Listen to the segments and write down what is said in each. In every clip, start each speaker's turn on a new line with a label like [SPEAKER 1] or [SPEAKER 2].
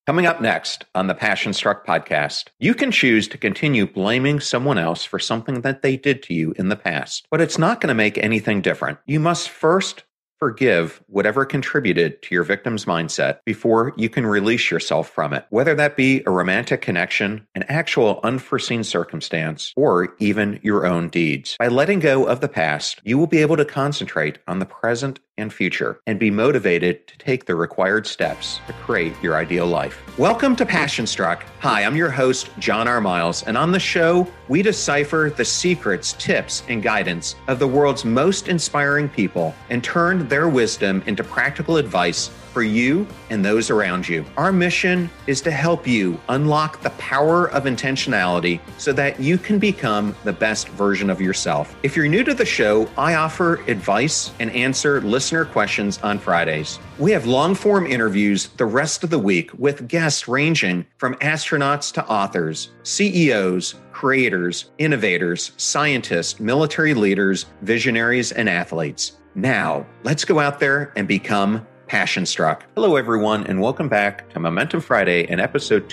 [SPEAKER 1] Coming up next on the Passion Struck podcast, you can choose to continue blaming someone else for something that they did to you in the past, but it's not going to make anything different. You must first forgive whatever contributed to your victim's mindset before you can release yourself from it, whether that be a romantic connection, an actual unforeseen circumstance, or even your own deeds. By letting go of the past, you will be able to concentrate on the present and future and be motivated to take the required steps to create your ideal life. Welcome to Passion Struck. Hi, I'm your host, John R. Miles, and on the show, we decipher the secrets, tips, and guidance of the world's most inspiring people and turn their wisdom into practical advice for you and those around you. Our mission is to help you unlock the power of intentionality so that you can become the best version of yourself. If you're new to the show, I offer advice and answer listener questions on Fridays. We have long-form interviews the rest of the week with guests ranging from astronauts to authors, CEOs, creators, innovators, scientists, military leaders, visionaries, and athletes. Now, let's go out there and become Passion Struck. Hello, everyone, and welcome back to Momentum Friday and episode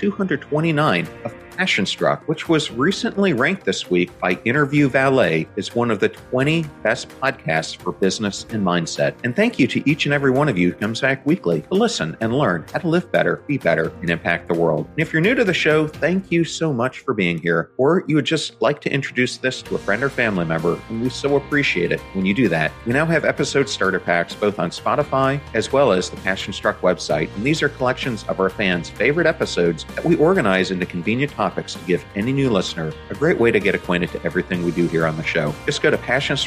[SPEAKER 1] 229 of Passion Struck, which was recently ranked this week by Interview Valet as one of the 20 best podcasts for business and mindset. And thank you to each and every one of you who comes back weekly to listen and learn how to live better, be better, and impact the world. And if you're new to the show, thank you so much for being here. Or you would just like to introduce this to a friend or family member, and we so appreciate it when you do that. We now have episode starter packs both on Spotify as well as the Passion Struck website. And these are collections of our fans' favorite episodes that we organize into convenient topics to give any new listener a great way to get acquainted to everything we do here on the show. Just go to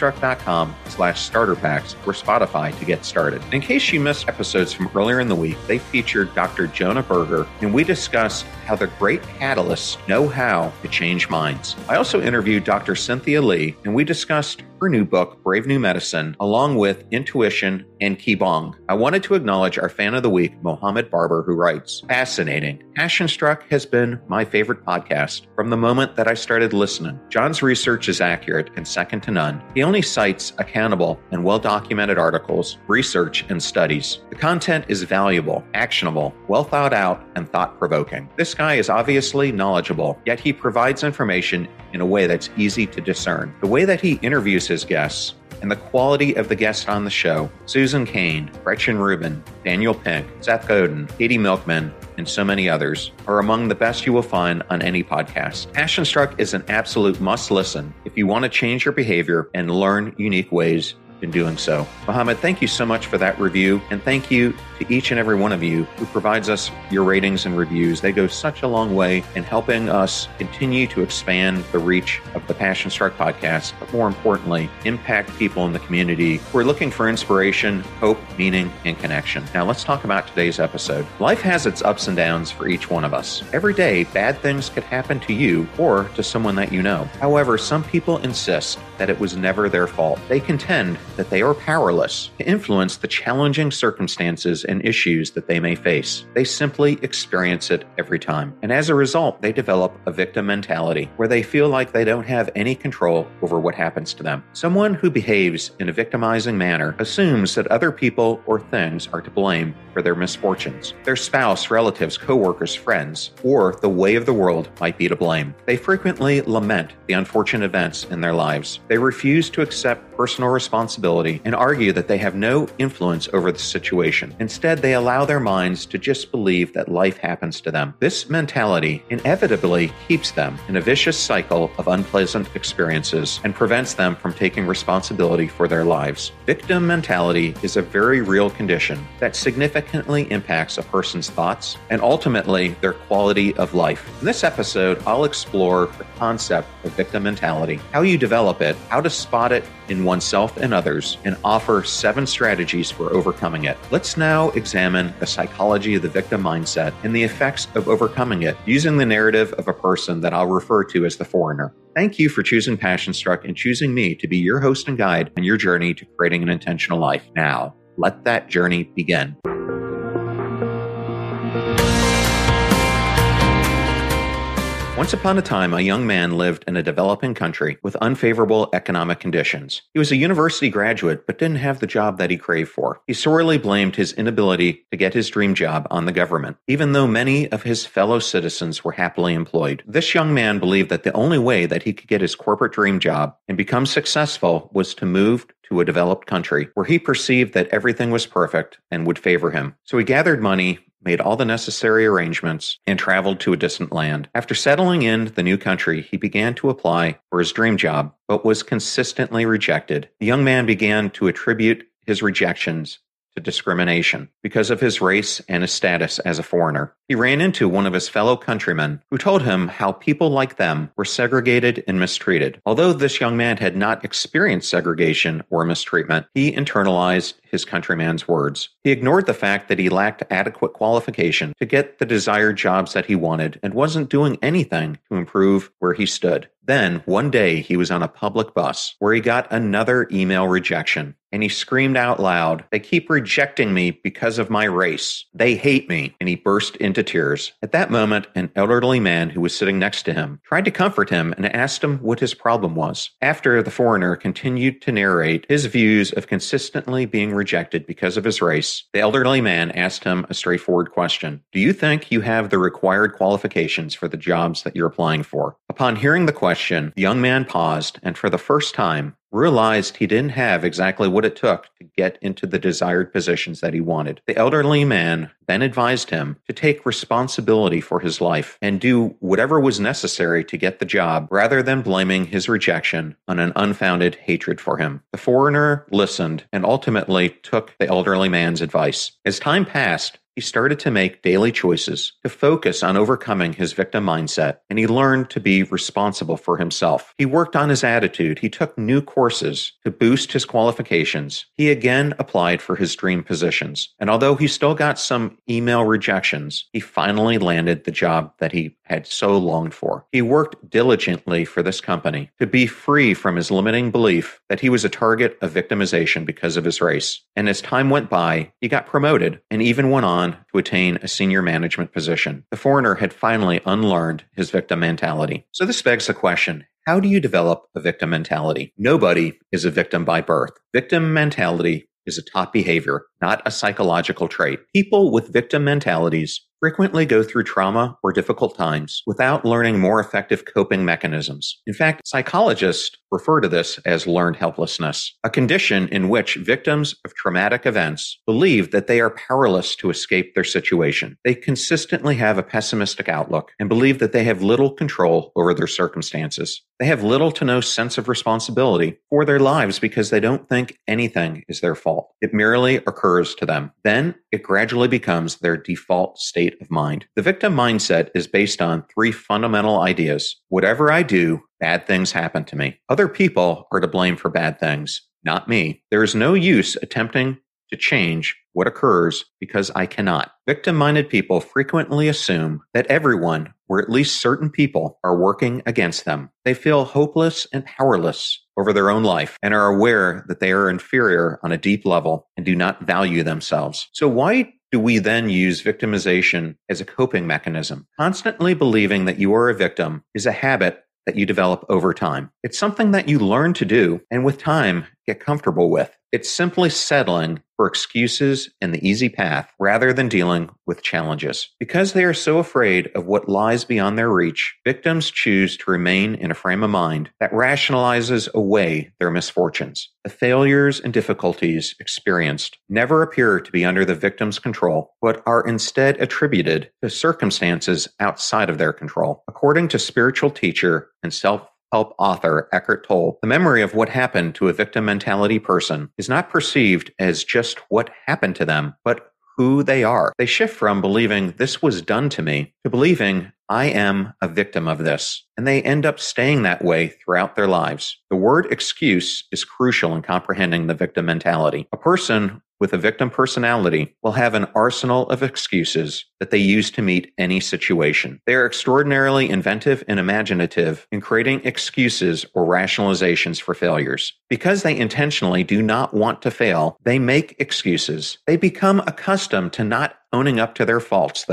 [SPEAKER 1] passionstruck.com/starter packs or Spotify to get started. In case you missed episodes from earlier in the week, they featured Dr. Jonah Berger, and we discussed how the great catalysts know how to change minds. I also interviewed Dr. Cynthia Lee, and we discussed her new book, Brave New Medicine, along with intuition and Qigong. I wanted to acknowledge our fan of the week, Mohammed Barber, who writes, "Fascinating. Passion Struck has been my favorite podcast from the moment that I started listening. John's research is accurate and second to none. He only cites accountable and well-documented articles, research, and studies. The content is valuable, actionable, well thought out, and thought-provoking. This guy is obviously knowledgeable, yet he provides information in a way that's easy to discern. The way that he interviews his guests and the quality of the guests on the show, Susan Cain, Gretchen Rubin, Daniel Pink, Seth Godin, Katie Milkman, and so many others, are among the best you will find on any podcast. Passion Struck is an absolute must-listen if you want to change your behavior and learn unique ways in doing so." Mohammed, thank you so much for that review, and thank you to each and every one of you who provides us your ratings and reviews. They go such a long way in helping us continue to expand the reach of the Passion Struck podcast, but more importantly, impact people in the community who are looking for inspiration, hope, meaning, and connection. Now let's talk about today's episode. Life has its ups and downs for each one of us. Every day, bad things could happen to you or to someone that you know. However, some people insist that it was never their fault. They contend that they are powerless to influence the challenging circumstances and issues that they may face. They simply experience it every time. And as a result, they develop a victim mentality where they feel like they don't have any control over what happens to them. Someone who behaves in a victimizing manner assumes that other people or things are to blame for their misfortunes. Their spouse, relatives, coworkers, friends, or the way of the world might be to blame. They frequently lament the unfortunate events in their lives. They refuse to accept personal responsibility and argue that they have no influence over the situation. Instead, they allow their minds to just believe that life happens to them. This mentality inevitably keeps them in a vicious cycle of unpleasant experiences and prevents them from taking responsibility for their lives. Victim mentality is a very real condition that significantly impacts a person's thoughts and ultimately their quality of life. In this episode, I'll explore the concept of victim mentality, how you develop it, how to spot it in oneself and others, and offer 7 strategies for overcoming it. Let's now examine the psychology of the victim mindset and the effects of overcoming it using the narrative of a person that I'll refer to as the foreigner. Thank you for choosing Passion Struck and choosing me to be your host and guide on your journey to creating an intentional life. Now, let that journey begin. Once upon a time, a young man lived in a developing country with unfavorable economic conditions. He was a university graduate, but didn't have the job that he craved for. He sorely blamed his inability to get his dream job on the government, even though many of his fellow citizens were happily employed. This young man believed that the only way that he could get his corporate dream job and become successful was to move to a developed country where he perceived that everything was perfect and would favor him. So he gathered money, made all the necessary arrangements, and traveled to a distant land. After settling in the new country, he began to apply for his dream job, but was consistently rejected. The young man began to attribute his rejections to discrimination because of his race and his status as a foreigner. He ran into one of his fellow countrymen who told him how people like them were segregated and mistreated. Although this young man had not experienced segregation or mistreatment, he internalized his countryman's words. He ignored the fact that he lacked adequate qualification to get the desired jobs that he wanted and wasn't doing anything to improve where he stood. Then, one day, he was on a public bus where he got another email rejection, and he screamed out loud, "They keep rejecting me because of my race. They hate me," and he burst into tears. At that moment, an elderly man who was sitting next to him tried to comfort him and asked him what his problem was. After the foreigner continued to narrate his views of consistently being rejected because of his race, the elderly man asked him a straightforward question. "Do you think you have the required qualifications for the jobs that you're applying for?" Upon hearing the question, the young man paused and for the first time realized he didn't have exactly what it took to get into the desired positions that he wanted. The elderly man then advised him to take responsibility for his life and do whatever was necessary to get the job rather than blaming his rejection on an unfounded hatred for him. The foreigner listened and ultimately took the elderly man's advice. As time passed, he started to make daily choices to focus on overcoming his victim mindset, and he learned to be responsible for himself. He worked on his attitude. He took new courses to boost his qualifications. He again applied for his dream positions. And although he still got some email rejections, he finally landed the job that he had so longed for. He worked diligently for this company to be free from his limiting belief that he was a target of victimization because of his race. And as time went by, he got promoted and even went on to attain a senior management position. The foreigner had finally unlearned his victim mentality. So this begs the question, how do you develop a victim mentality? Nobody is a victim by birth. Victim mentality is a taught behavior, not a psychological trait. People with victim mentalities frequently go through trauma or difficult times without learning more effective coping mechanisms. In fact, psychologists refer to this as learned helplessness, a condition in which victims of traumatic events believe that they are powerless to escape their situation. They consistently have a pessimistic outlook and believe that they have little control over their circumstances. They have little to no sense of responsibility for their lives because they don't think anything is their fault. It merely occurs to them. Then it gradually becomes their default state of mind. The victim mindset is based on three fundamental ideas. Whatever I do, bad things happen to me. Other people are to blame for bad things, not me. There is no use attempting to change what occurs because I cannot. Victim-minded people frequently assume that everyone, or at least certain people, are working against them. They feel hopeless and powerless over their own life and are aware that they are inferior on a deep level and do not value themselves. So why do we then use victimization as a coping mechanism? Constantly believing that you are a victim is a habit that you develop over time. It's something that you learn to do and with time get comfortable with. It's simply settling for excuses and the easy path rather than dealing with challenges. Because they are so afraid of what lies beyond their reach, victims choose to remain in a frame of mind that rationalizes away their misfortunes. The failures and difficulties experienced never appear to be under the victim's control, but are instead attributed to circumstances outside of their control. According to spiritual teacher and self-help author Eckhart Tolle, the memory of what happened to a victim mentality person is not perceived as just what happened to them, but who they are. They shift from believing this was done to me to believing I am a victim of this, and they end up staying that way throughout their lives. The word excuse is crucial in comprehending the victim mentality. A person with a victim personality will have an arsenal of excuses that they use to meet any situation. They are extraordinarily inventive and imaginative in creating excuses or rationalizations for failures. Because they intentionally do not want to fail, they make excuses. They become accustomed to not owning up to their faults, though.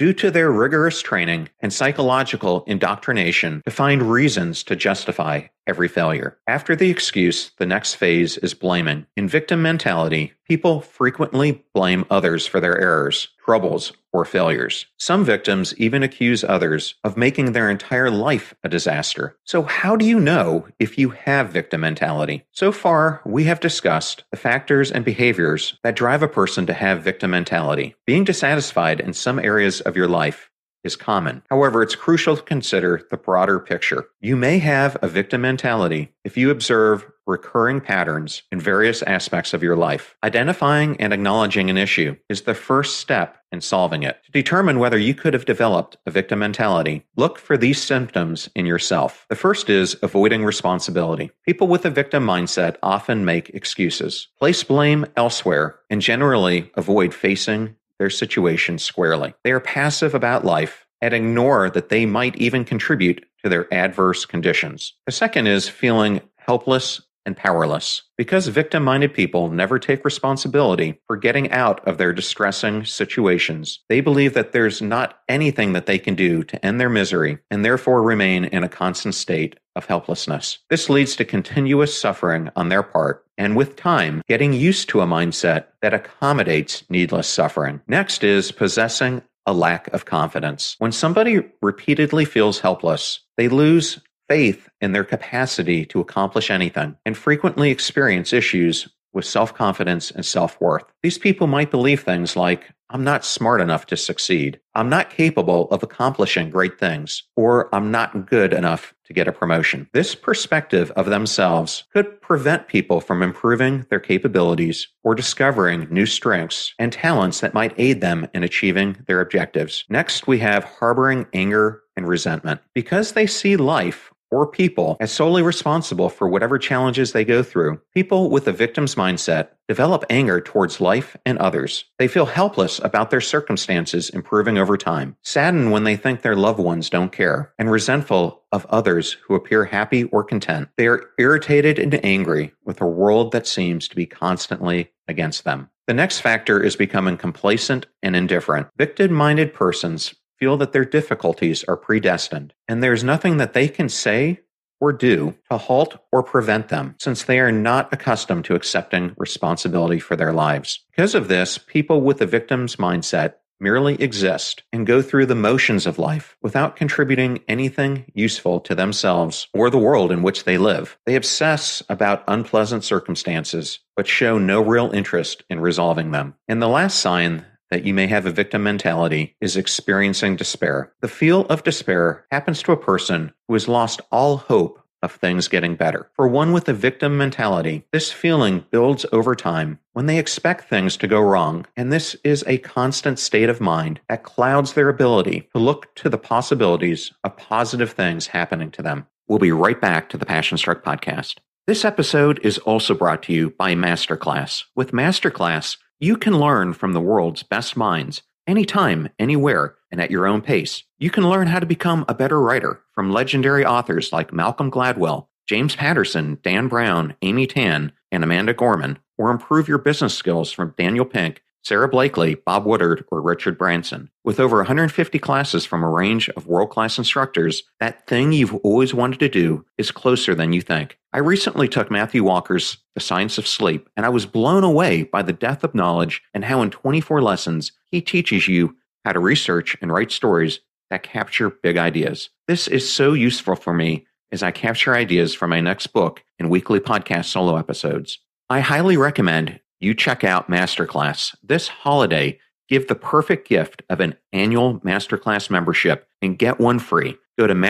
[SPEAKER 1] due to their rigorous training and psychological indoctrination to find reasons to justify every failure. After the excuse, the next phase is blaming. In victim mentality, people frequently blame others for their errors, troubles, or failures. Some victims even accuse others of making their entire life a disaster. So how do you know if you have victim mentality? So far, we have discussed the factors and behaviors that drive a person to have victim mentality. Being dissatisfied in some areas of your life is common. However, it's crucial to consider the broader picture. You may have a victim mentality if you observe recurring patterns in various aspects of your life. Identifying and acknowledging an issue is the first step in solving it. To determine whether you could have developed a victim mentality, look for these symptoms in yourself. The first is avoiding responsibility. People with a victim mindset often make excuses, place blame elsewhere, and generally avoid facing their situation squarely. They are passive about life and ignore that they might even contribute to their adverse conditions. The second is feeling helpless and powerless. Because victim-minded people never take responsibility for getting out of their distressing situations, they believe that there's not anything that they can do to end their misery and therefore remain in a constant state of helplessness. This leads to continuous suffering on their part, and with time, getting used to a mindset that accommodates needless suffering. Next is possessing a lack of confidence. When somebody repeatedly feels helpless, they lose faith in their capacity to accomplish anything and frequently experience issues with self-confidence and self-worth. These people might believe things like, I'm not smart enough to succeed, I'm not capable of accomplishing great things, or I'm not good enough to get a promotion. This perspective of themselves could prevent people from improving their capabilities or discovering new strengths and talents that might aid them in achieving their objectives. Next, we have harboring anger and resentment. Because they see life or people as solely responsible for whatever challenges they go through, people with a victim's mindset develop anger towards life and others. They feel helpless about their circumstances improving over time, saddened when they think their loved ones don't care, and resentful of others who appear happy or content. They are irritated and angry with a world that seems to be constantly against them. The next factor is becoming complacent and indifferent. Victim-minded persons feel that their difficulties are predestined, and there's nothing that they can say or do to halt or prevent them, since they are not accustomed to accepting responsibility for their lives. Because of this, people with a victim's mindset merely exist and go through the motions of life without contributing anything useful to themselves or the world in which they live. They obsess about unpleasant circumstances, but show no real interest in resolving them. And the last sign that you may have a victim mentality is experiencing despair. The feel of despair happens to a person who has lost all hope of things getting better. For one with a victim mentality, this feeling builds over time when they expect things to go wrong, and this is a constant state of mind that clouds their ability to look to the possibilities of positive things happening to them. We'll be right back to the Passion Struck podcast. This episode is also brought to you by Masterclass. With Masterclass, you can learn from the world's best minds anytime, anywhere, and at your own pace. You can learn how to become a better writer from legendary authors like Malcolm Gladwell, James Patterson, Dan Brown, Amy Tan, and Amanda Gorman, or improve your business skills from Daniel Pink, Sarah Blakely, Bob Woodard, or Richard Branson. With over 150 classes from a range of world-class instructors, that thing you've always wanted to do is closer than you think. I recently took Matthew Walker's The Science of Sleep, and I was blown away by the depth of knowledge and how in 24 lessons, he teaches you how to research and write stories that capture big ideas. This is so useful for me as I capture ideas for my next book and weekly podcast solo episodes. I highly recommend you check out Masterclass. This holiday, give the perfect gift of an annual Masterclass membership and get one free. Go to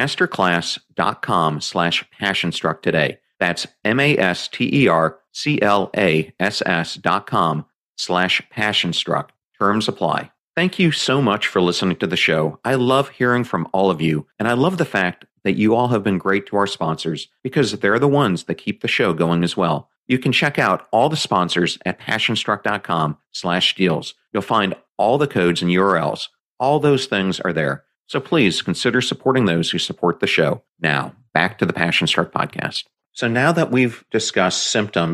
[SPEAKER 1] masterclass.com/passionstruck today. That's masterclass.com/passionstruck. Terms apply. Thank you so much for listening to the show. I love hearing from all of you, and I love the fact that you all have been great to our sponsors because they're the ones that keep the show going as well. You can check out all the sponsors at passionstruck.com/deals. You'll find all the codes and URLs. All those things are there. So please consider supporting those who support the show. Now, back to the Passion Struck podcast. So now that we've discussed symptoms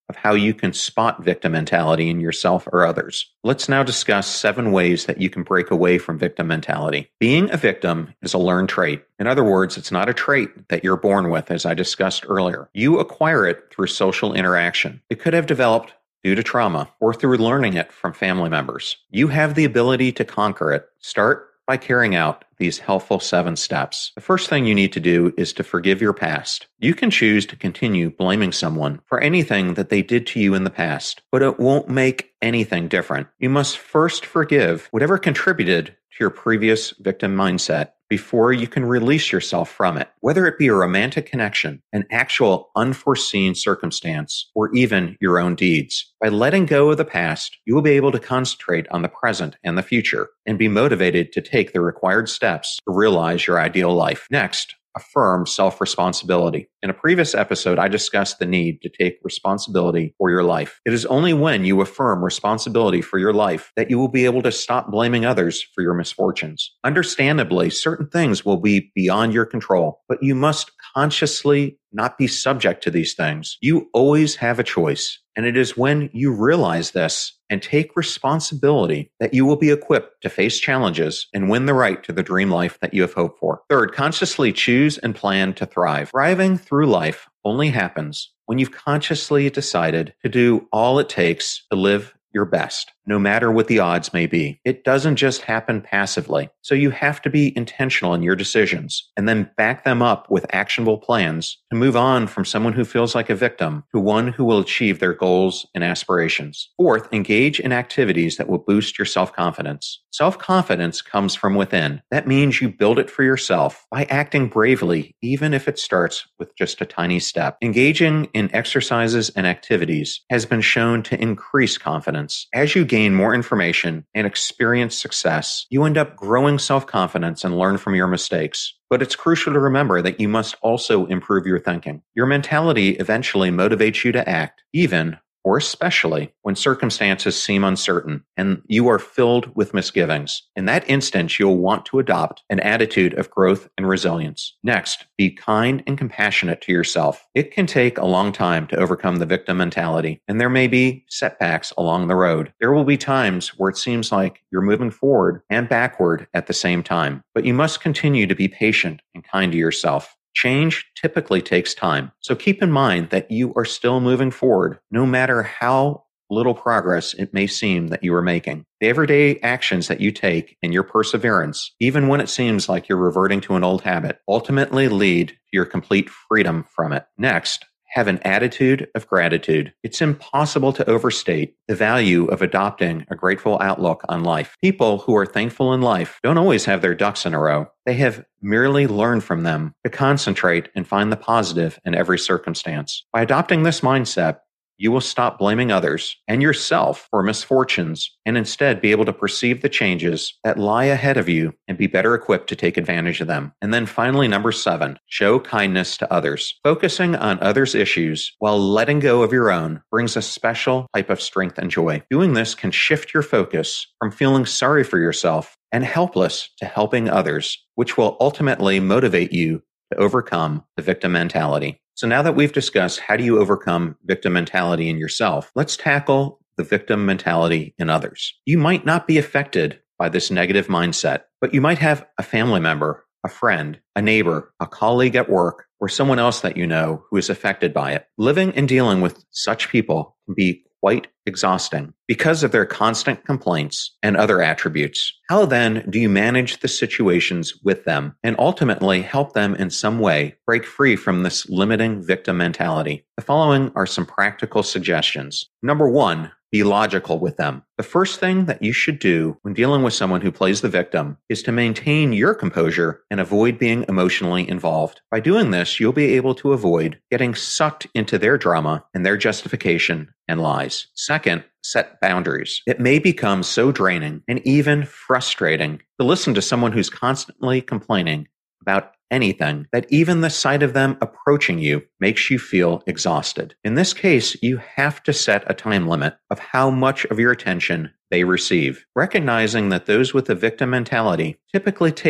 [SPEAKER 1] of how you can spot victim mentality in yourself or others. Let's now discuss 7 ways that you can break away from victim mentality. Being a victim is a learned trait. In other words, it's not a trait that you're born with, as I discussed earlier. You acquire it through social interaction. It could have developed due to trauma or through learning it from family members. You have the ability to conquer it. Start by carrying out these helpful 7 steps. The first thing you need to do is to forgive your past. You can choose to continue blaming someone for anything that they did to you in the past, but it won't make anything different. You must first forgive whatever contributed to your previous victim mindset before you can release yourself from it, whether it be a romantic connection, an actual unforeseen circumstance, or even your own deeds. By letting go of the past, you will be able to concentrate on the present and the future and be motivated to take the required steps to realize your ideal life. Next, affirm self-responsibility. In a previous episode, I discussed the need to take responsibility for your life. It is only when you affirm responsibility for your life that you will be able to stop blaming others for your misfortunes. Understandably, certain things will be beyond your control, but you must consciously not be subject to these things. You always have a choice. And it is when you realize this and take responsibility that you will be equipped to face challenges and win the right to the dream life that you have hoped for. Third, consciously choose and plan to thrive. Thriving through life only happens when you've consciously decided to do all it takes to live your best, no matter what the odds may be. It doesn't just happen passively. So you have to be intentional in your decisions and then back them up with actionable plans to move on from someone who feels like a victim to one who will achieve their goals and aspirations. Fourth, engage in activities that will boost your self-confidence. Self-confidence comes from within. That means you build it for yourself by acting bravely, even if it starts with just a tiny step. Engaging in exercises and activities has been shown to increase confidence. As you gain more information and experience success, you end up growing self-confidence and learn from your mistakes. But it's crucial to remember that you must also improve your thinking. Your mentality eventually motivates you to act, even or especially when circumstances seem uncertain and you are filled with misgivings. In that instance, you'll want to adopt an attitude of growth and resilience. Next, be kind and compassionate to yourself. It can take a long time to overcome the victim mentality, and there may be setbacks along the road. There will be times where it seems like you're moving forward and backward at the same time, but you must continue to be patient and kind to yourself. Change typically takes time, so keep in mind that you are still moving forward, no matter how little progress it may seem that you are making. The everyday actions that you take and your perseverance, even when it seems like you're reverting to an old habit, ultimately lead to your complete freedom from it. Next, have an attitude of gratitude. It's impossible to overstate the value of adopting a grateful outlook on life. People who are thankful in life don't always have their ducks in a row. They have merely learned from them to concentrate and find the positive in every circumstance. By adopting this mindset, you will stop blaming others and yourself for misfortunes and instead be able to perceive the changes that lie ahead of you and be better equipped to take advantage of them. And then finally, number 7, show kindness to others. Focusing on others' issues while letting go of your own brings a special type of strength and joy. Doing this can shift your focus from feeling sorry for yourself and helpless to helping others, which will ultimately motivate you to overcome the victim mentality. So now that we've discussed how do you overcome victim mentality in yourself, let's tackle the victim mentality in others. You might not be affected by this negative mindset, but you might have a family member, a friend, a neighbor, a colleague at work, or someone else that you know who is affected by it. Living and dealing with such people can be quite exhausting because of their constant complaints and other attributes. How then do you manage the situations with them and ultimately help them in some way break free from this limiting victim mentality? The following are some practical suggestions. Number 1, be logical with them. The first thing that you should do when dealing with someone who plays the victim is to maintain your composure and avoid being emotionally involved. By doing this, you'll be able to avoid getting sucked into their drama and their justification and lies. Second, set boundaries. It may become so draining and even frustrating to listen to someone who's constantly complaining about anything that even the sight of them approaching you makes you feel exhausted. In this case, you have to set a time limit of how much of your attention they receive, recognizing that those with a victim mentality typically take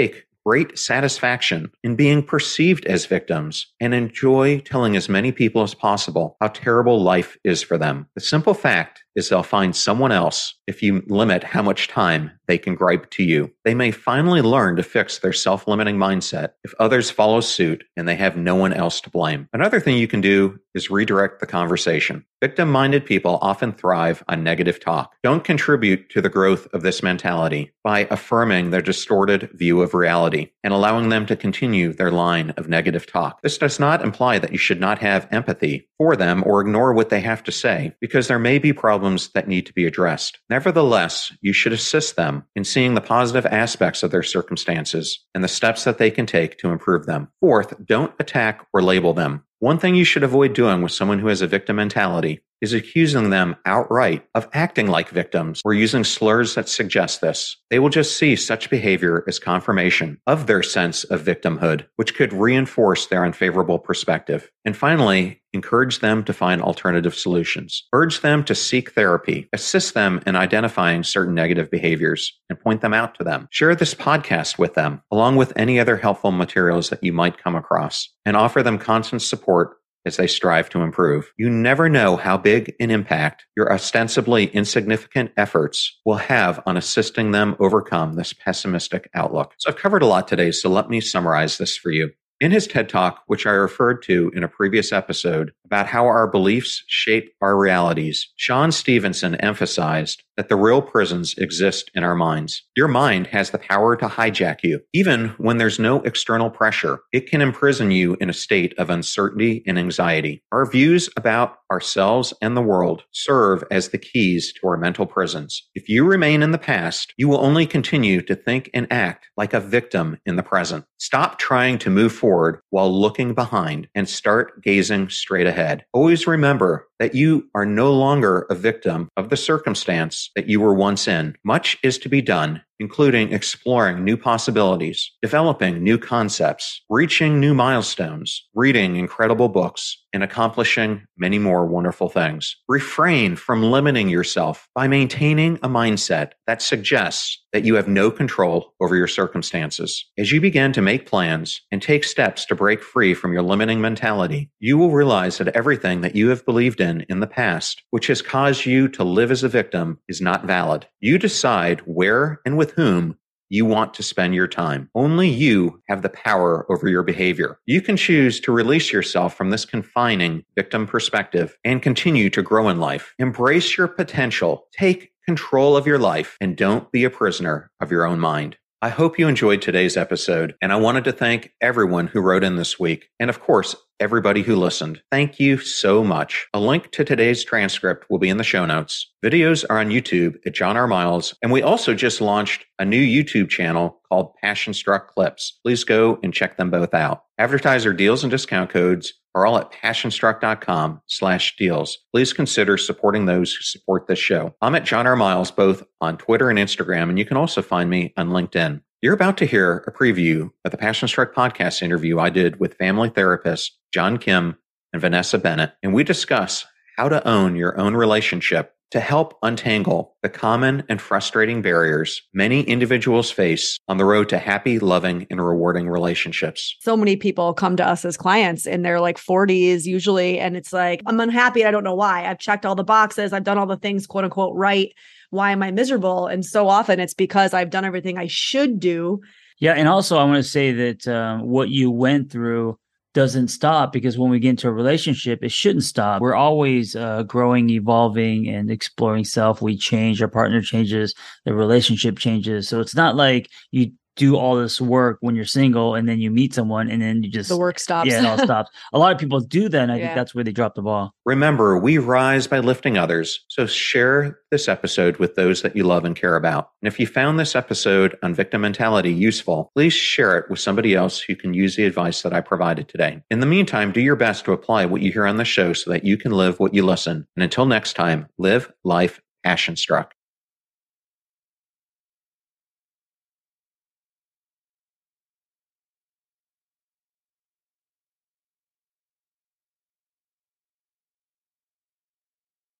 [SPEAKER 1] great satisfaction in being perceived as victims and enjoy telling as many people as possible how terrible life is for them. The simple fact is they'll find someone else if you limit how much time they can gripe to you. They may finally learn to fix their self-limiting mindset if others follow suit and they have no one else to blame. Another thing you can do is redirect the conversation. Victim-minded people often thrive on negative talk. Don't contribute to the growth of this mentality by affirming their distorted view of reality and allowing them to continue their line of negative talk. This does not imply that you should not have empathy for them or ignore what they have to say, because there may be problems that need to be addressed. Nevertheless, you should assist them in seeing the positive aspects of their circumstances and the steps that they can take to improve them. Fourth, don't attack or label them. One thing you should avoid doing with someone who has a victim mentality is accusing them outright of acting like victims or using slurs that suggest this. They will just see such behavior as confirmation of their sense of victimhood, which could reinforce their unfavorable perspective. And finally, encourage them to find alternative solutions. Urge them to seek therapy. Assist them in identifying certain negative behaviors and point them out to them. Share this podcast with them, along with any other helpful materials that you might come across, and offer them constant support as they strive to improve. You never know how big an impact your ostensibly insignificant efforts will have on assisting them overcome this pessimistic outlook. So I've covered a lot today, so let me summarize this for you. In his TED Talk, which I referred to in a previous episode about how our beliefs shape our realities, Sean Stevenson emphasized that the real prisons exist in our minds. Your mind has the power to hijack you. Even when there's no external pressure, it can imprison you in a state of uncertainty and anxiety. Our views about ourselves and the world serve as the keys to our mental prisons. If you remain in the past, you will only continue to think and act like a victim in the present. Stop trying to move forward while looking behind and start gazing straight ahead. Always remember that you are no longer a victim of the circumstance that you were once in. Much is to be done, including exploring new possibilities, developing new concepts, reaching new milestones, reading incredible books, and accomplishing many more wonderful things. Refrain from limiting yourself by maintaining a mindset that suggests that you have no control over your circumstances. As you begin to make plans and take steps to break free from your limiting mentality, you will realize that everything that you have believed in the past, which has caused you to live as a victim, is not valid. You decide where and with whom you want to spend your time. Only you have the power over your behavior. You can choose to release yourself from this confining victim perspective and continue to grow in life. Embrace your potential. Take control of your life and don't be a prisoner of your own mind. I hope you enjoyed today's episode, and I wanted to thank everyone who wrote in this week, and of course, everybody who listened. Thank you so much. A link to today's transcript will be in the show notes. Videos are on YouTube at John R. Miles, and we also just launched a new YouTube channel called Passion Struck Clips. Please go and check them both out. Advertiser deals and discount codes are all at passionstruck.com/deals. Please consider supporting those who support this show. I'm at John R. Miles, both on Twitter and Instagram, and you can also find me on LinkedIn. You're about to hear a preview of the Passion Struck podcast interview I did with family therapists John Kim and Vanessa Bennett, and we discuss how to own your own relationship to help untangle the common and frustrating barriers many individuals face on the road to happy, loving, and rewarding relationships.
[SPEAKER 2] So many people come to us as clients in their 40s usually, and it's like, I'm unhappy. I don't know why. I've checked all the boxes. I've done all the things, quote unquote, right. Why am I miserable? And so often it's because I've done everything I should do.
[SPEAKER 3] Yeah. And also I want to say that what you went through doesn't stop, because when we get into a relationship, it shouldn't stop. We're always growing, evolving, and exploring self. We change, our partner changes, the relationship changes. So it's not like you do all this work when you're single and then you meet someone and then you just...
[SPEAKER 2] the work stops.
[SPEAKER 3] Yeah, it all stops. A lot of people do that, and I think that's where they drop the ball.
[SPEAKER 1] Remember, we rise by lifting others. So share this episode with those that you love and care about. And if you found this episode on victim mentality useful, please share it with somebody else who can use the advice that I provided today. In the meantime, do your best to apply what you hear on the show so that you can live what you listen. And until next time, live life passion struck.